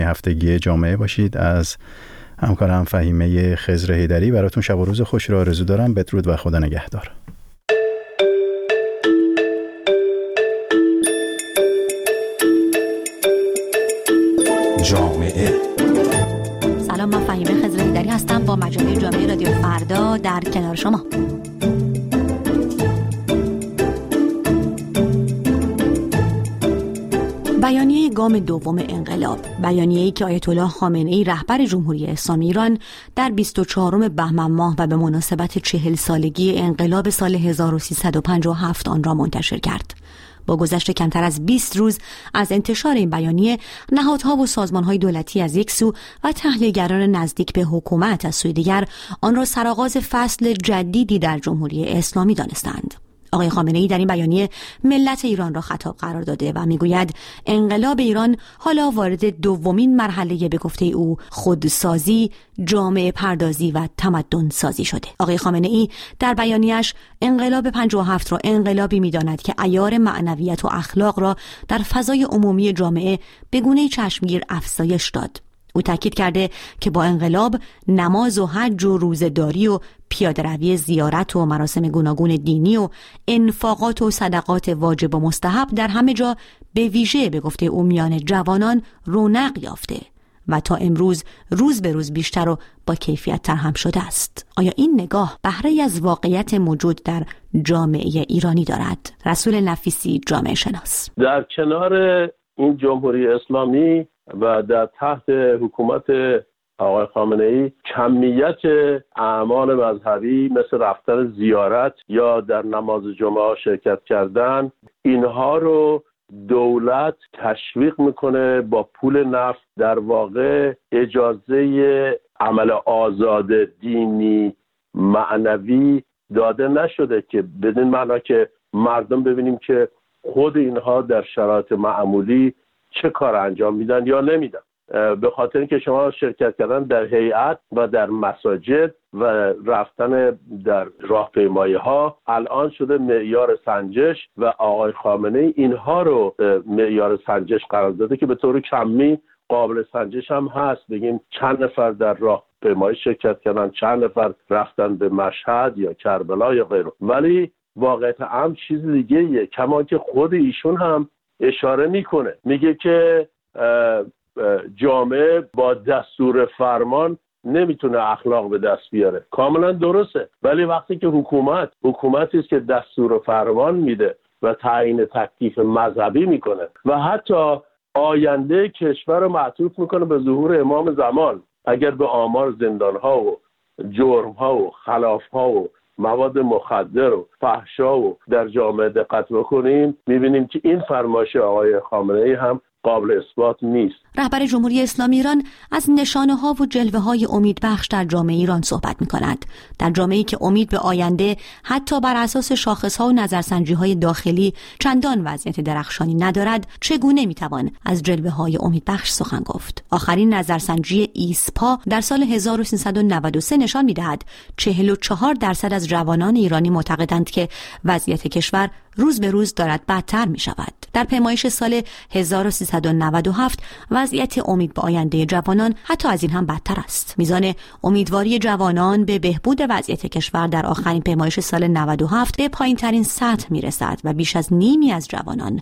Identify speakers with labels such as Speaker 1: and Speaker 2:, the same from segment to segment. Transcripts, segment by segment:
Speaker 1: هفتگی جامعه باشید. از همکارم فهیمه خضر حیدری براتون شب و روز خوش را آرزو دارم. بدرود و خدا نگهدار.
Speaker 2: جامعه.
Speaker 3: سلام، من فهیمه خضر حیدری هستم با مجله جامعه رادیو فردا در کنار شما. بیانیه گام دوم انقلاب، بیانیه‌ای که آیت الله خامنه‌ای رهبر جمهوری اسلامی ایران در 24 بهمن ماه و به مناسبت 40 سالگی انقلاب سال 1357 آن را منتشر کرد. با گذشت کمتر از 20 روز از انتشار این بیانیه، نهادها و سازمان‌های دولتی از یک سو و تحلیلگران نزدیک به حکومت از سوی دیگر آن را سرآغاز فصل جدیدی در جمهوری اسلامی دانستند. آقای خامنه‌ای در این بیانیه ملت ایران را خطاب قرار داده و میگوید انقلاب ایران حالا وارد دومین مرحله به گفته او خودسازی، جامعه پردازی و تمدن سازی شده. آقای خامنه‌ای در بیانیه‌اش انقلاب 57 را انقلابی می‌داند که عیار معنویت و اخلاق را در فضای عمومی جامعه به گونه‌ای چشمگیر افزایش داد. او تاکید کرده که با انقلاب نماز و حج و روزه‌داری و پیاده‌روی زیارت و مراسم گوناگون دینی و انفاقات و صدقات واجب و مستحب در همه جا به ویژه به گفته او میان جوانان رونق یافته و تا امروز روز به روز بیشتر و با کیفیت تر هم شده است. آیا این نگاه بهره‌ای از واقعیت موجود در جامعه ایرانی دارد؟ رسول نفیسی، جامعه شناس:
Speaker 4: در کنار این جمهوری اسلامی و در تحت حکومت آقای خامنه‌ای کمیت اعمال مذهبی مثل رفتن زیارت یا در نماز جمعه شرکت کردن، اینها رو دولت تشویق میکنه با پول نفت. در واقع اجازه عمل آزاد دینی معنوی داده نشده که بدین معنا که مردم ببینیم که خود اینها در شرایط معمولی چه کار انجام میدن یا نمیدن. به خاطر اینکه شما شرکت کردن در هیئت و در مساجد و رفتن در راهپیمایی ها الان شده معیار سنجش و آقای خامنه‌ای اینها رو معیار سنجش قرار داده که به طور کمی قابل سنجش هم هست. بگیم چند نفر در راهپیمایی شرکت کردن، چند نفر رفتن به مشهد یا کربلا یا غیره. ولی واقعیت هم چیز دیگه یه، کما که خود ایشون هم اشاره میکنه، میگه که جامعه با دستور فرمان نمیتونه اخلاق به دست بیاره. کاملا درسته، ولی وقتی که حکومتی است که دستور فرمان میده و تعیین تکلیف مذهبی میکنه و حتی آینده کشور رو معطوف میکنه به ظهور امام زمان، اگر به آمار زندانها و جرمها و خلافها و مواد مخدر و فحشا و در جامعه دقت بکنیم، میبینیم که این فرمایش آقای خامنه‌ای هم قابل اثبات نیست.
Speaker 3: رهبر جمهوری اسلامی ایران از نشانه‌ها و جلوه‌های امیدبخش در جامعه ایران صحبت می‌کند. در جامعه‌ای که امید به آینده حتی بر اساس شاخص‌ها و نظرسنجی‌های داخلی چندان وضعیت درخشانی ندارد، چگونه می‌توان از جلوه‌های امیدبخش سخن گفت؟ آخرین نظرسنجی ایسپا در سال 1393 نشان می‌دهد 44% از جوانان ایرانی معتقدند که وضعیت کشور روز به روز دارد بدتر می‌شود. در پیمایش سال 1397 وضعیت امید به آینده جوانان حتی از این هم بدتر است. میزان امیدواری جوانان به بهبود وضعیت کشور در آخرین پیمایش سال 97 به پایین‌ترین سطح میرسد و بیش از نیمی از جوانان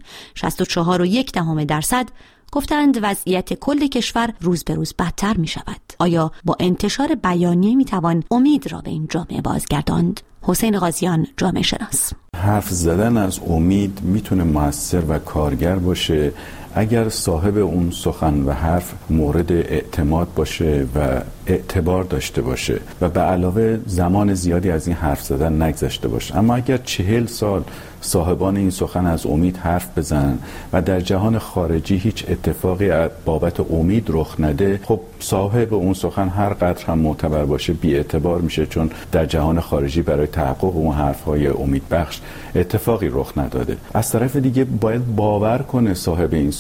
Speaker 3: 64.1% گفتند وضعیت کل کشور روز به روز بدتر می شود. آیا با انتشار بیانیه می توان امید را به این جامعه بازگرداند؟ حسین قاضیان، جامعه شناس:
Speaker 2: حرف زدن از امید میتونه موثر و کارگر باشه اگر صاحب اون سخن و حرف مورد اعتماد باشه و اعتبار داشته باشه و به علاوه زمان زیادی از این حرف زدن نگذشته باشه. اما اگر 40 سال صاحبان این سخن از امید حرف بزنن و در جهان خارجی هیچ اتفاقی بابت امید رخ نده، خب صاحب اون سخن هر قدر هم معتبر باشه بی اعتبار میشه، چون در جهان خارجی برای تحقق اون حرفهای امید بخش اتفاقی رخ نداده. از طرف دیگه باید باور کنه صاحب این سخن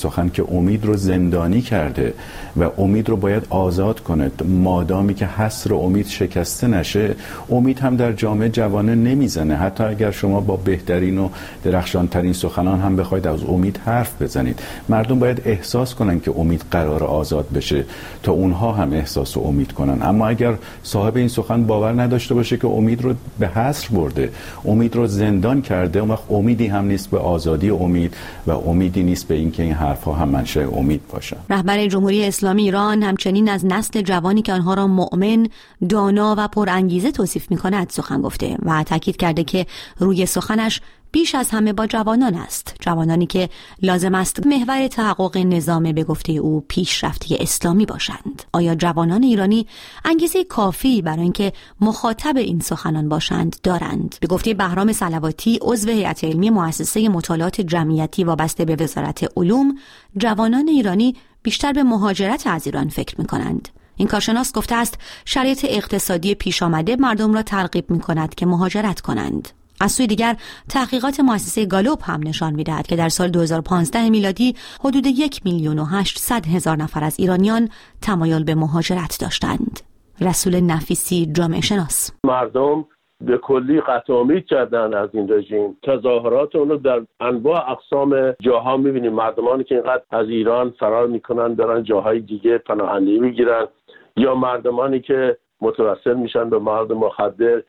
Speaker 2: سخن که امید رو زندانی کرده و امید رو باید آزاد کنه. مادامی که حصر امید شکسته نشه، امید هم در جامعه جوانه نمیزنه. حتی اگر شما با بهترین و درخشانترین سخنان هم بخواید از امید حرف بزنید، مردم باید احساس کنن که امید قرار آزاد بشه تا اونها هم احساس و امید کنن. اما اگر صاحب این سخن باور نداشته باشه که امید رو به حصر برده، امید رو زندان کرده، اون وقت امیدی هم نیست به آزادی امید و امیدی نیست به اینکه این حرفها هم منشأ امید باشن.
Speaker 3: رهبر جمهوری اسلامی ایران همچنین از نسل جوانی که آنها را مؤمن، دانا و پرانگیزه توصیف می‌کند سخن گفته و تاکید کرده که روی سخنش بیش از همه با جوانان است، جوانانی که لازم است محور تحقق نظام به گفته او پیشرفتی اسلامی باشند. آیا جوانان ایرانی انگیزه کافی برای اینکه مخاطب این سخنان باشند دارند؟ به گفته بهرام صلواتی، عضو هیئت علمی مؤسسه مطالعات جمعیتی وابسته به وزارت علوم، جوانان ایرانی بیشتر به مهاجرت از ایران فکر می‌کنند. این کارشناس گفته است شرایط اقتصادی پیش آمده مردم را ترغیب می‌کند که مهاجرت کنند. از سوی دیگر تحقیقات مؤسسه گالوپ هم نشان می‌دهد که در سال 2015 میلادی حدود 1,800,000 نفر از ایرانیان تمایل به مهاجرت داشتند. رسول نفیسی، جامعه شناس:
Speaker 4: مردم به کلی قطع امید کردن از این رژیم. تظاهرات اونو در انواع اقسام جاها می‌بینیم. مردمانی که اینقدر از ایران فرار می‌کنن دارن جاهای دیگه پناهندگی می‌گیرن، یا مردمانی که متوسل میشن به مواد مخدر.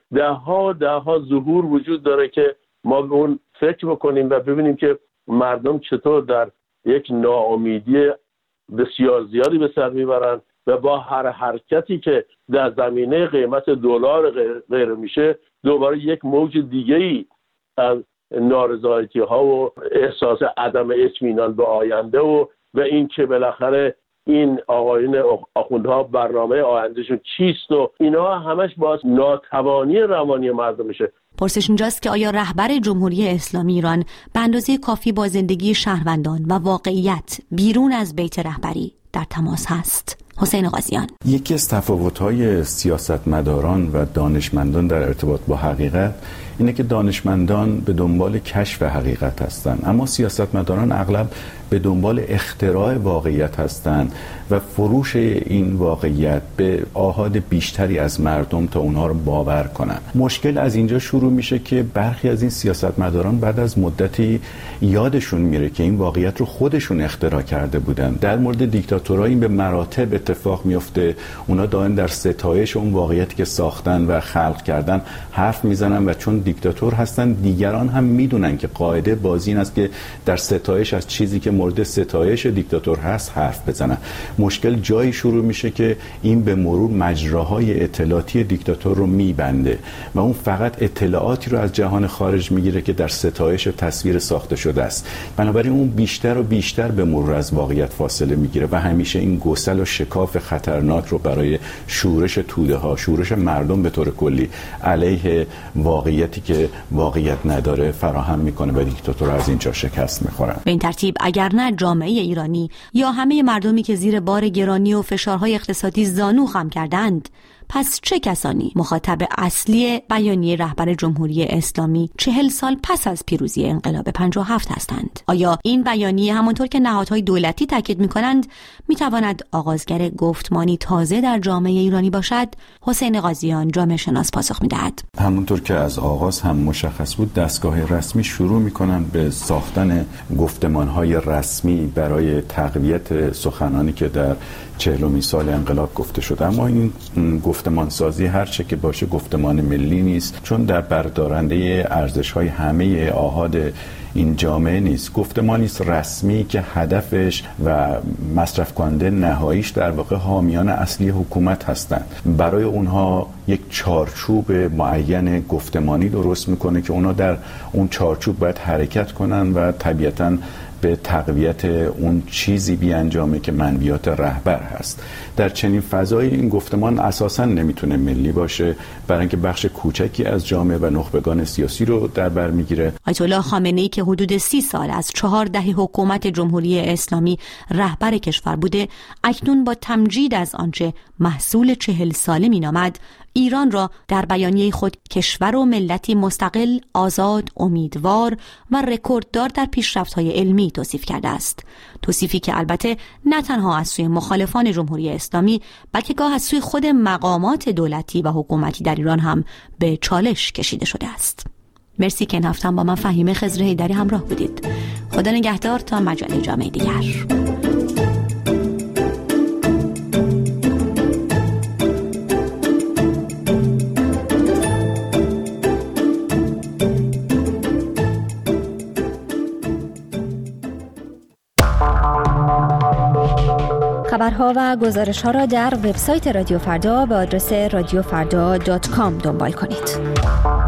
Speaker 4: ده ها ظهور وجود داره که ما به اون فکر بکنیم و ببینیم که مردم چطور در یک ناامیدی بسیار زیادی به سر میبرن و با هر حرکتی که در زمینه قیمت دلار غیر میشه، دوباره یک موج دیگه‌ای از نارضایتی ها و احساس عدم اطمینان به آینده و این که بالاخره این آقایون آخوندها برنامه آیندهشون چیست و اینا همش باعث ناتوانی روانی مردم میشه.
Speaker 3: پرسش اینجاست که آیا رهبر جمهوری اسلامی ایران به اندازه کافی با زندگی شهروندان و واقعیت بیرون از بیت رهبری در تماس هست؟ حسین قاضیان:
Speaker 2: یکی از تفاوت‌های سیاستمداران و دانشمندان در ارتباط با حقیقت اینه که دانشمندان به دنبال کشف حقیقت هستند، اما سیاستمداران اغلب به دنبال اختراع واقعیت هستند و فروش این واقعیت به آحاد بیشتری از مردم تا اونها رو باور کنن. مشکل از اینجا شروع میشه که برخی از این سیاستمداران بعد از مدتی یادشون میره که این واقعیت رو خودشون اختراع کرده بودن. در مورد دیکتاتورها این به مراتب اتفاق میفته. اونا دائم در ستایش اون واقعیتی که ساختن و خلق کردن حرف میزنن و چون دیکتاتور هستن دیگران هم میدونن که قاعده بازی این است که در ستایش از چیزی که مورد ستایش دیکتاتور هست حرف بزنن. مشکل جایی شروع میشه که این به مرور مجراهای اطلاعاتی دیکتاتور رو میبنده و اون فقط اطلاعاتی رو از جهان خارج میگیره که در ستایش تصویر ساخته شده است. بنابراین اون بیشتر و بیشتر به مرور از واقعیت فاصله میگیره و همیشه این گسل و شکاف خطرناک رو برای شورش توده ها، شورش مردم به طور کلی علیه واقعیتی که واقعیت نداره فراهم میکنه و دیکتاتور از اینجا شکست میخورن.
Speaker 3: به این ترتیب اگر نه جامعه ایرانی یا همه مردمی که زیر بار گرانی و فشارهای اقتصادی زانو خم کردند، پس چه کسانی مخاطب اصلی بیانیه رهبر جمهوری اسلامی 40 سال پس از پیروزی انقلاب 57 هستند؟ آیا این بیانیه همونطور که نهادهای دولتی تاکید می‌کنند می‌تواند آغازگر گفتمانی تازه در جامعه ایرانی باشد؟ حسین قاضیان، جامعه شناس، پاسخ می‌دهد:
Speaker 2: همونطور که از آغاز هم مشخص بود، دستگاه رسمی شروع می‌کنن به ساختن گفتمان‌های رسمی برای تقویت سخنانی که در 40مین سال انقلاب گفته شده. اما این گفتمانسازی هر چه که باشه گفتمان ملی نیست، چون در بردارنده ارزش‌های همه آحاد این جامعه نیست. گفتمانی است رسمی که هدفش و مصرف کننده نهاییش در واقع حامیان اصلی حکومت هستند. برای اونها یک چارچوب معین گفتمانی درست میکنه که اونا در اون چارچوب باید حرکت کنن و طبیعتاً به تقویت اون چیزی بیانجامه که منویات رهبر هست. در چنین فضایی این گفتمان اساساً نمیتونه ملی باشه، برای اینکه بخش کوچکی از جامعه و نخبگان سیاسی رو در بر میگیره.
Speaker 3: آیت الله خامنه‌ای که حدود 30 سال از 4 دهه حکومت جمهوری اسلامی رهبر کشور بوده، اکنون با تمجید از آنچه محصول 40 ساله مینامد ایران را در بیانیه خود کشور و ملتی مستقل، آزاد، امیدوار و رکورددار در پیشرفت‌های علمی توصیف کرده است. توصیفی که البته نه تنها از سوی مخالفان جمهوری اسلامی بلکه گاه از سوی خود مقامات دولتی و حکومتی در ایران هم به چالش کشیده شده است. مرسی که این هفته با من فهیمه خضر حیدری همراه بودید. خدا نگهدار تا مجله جامعه دیگر.
Speaker 5: خبرها و گزارش‌ها را در وبسایت رادیو فردا به آدرس radiofarda.com دنبال کنید.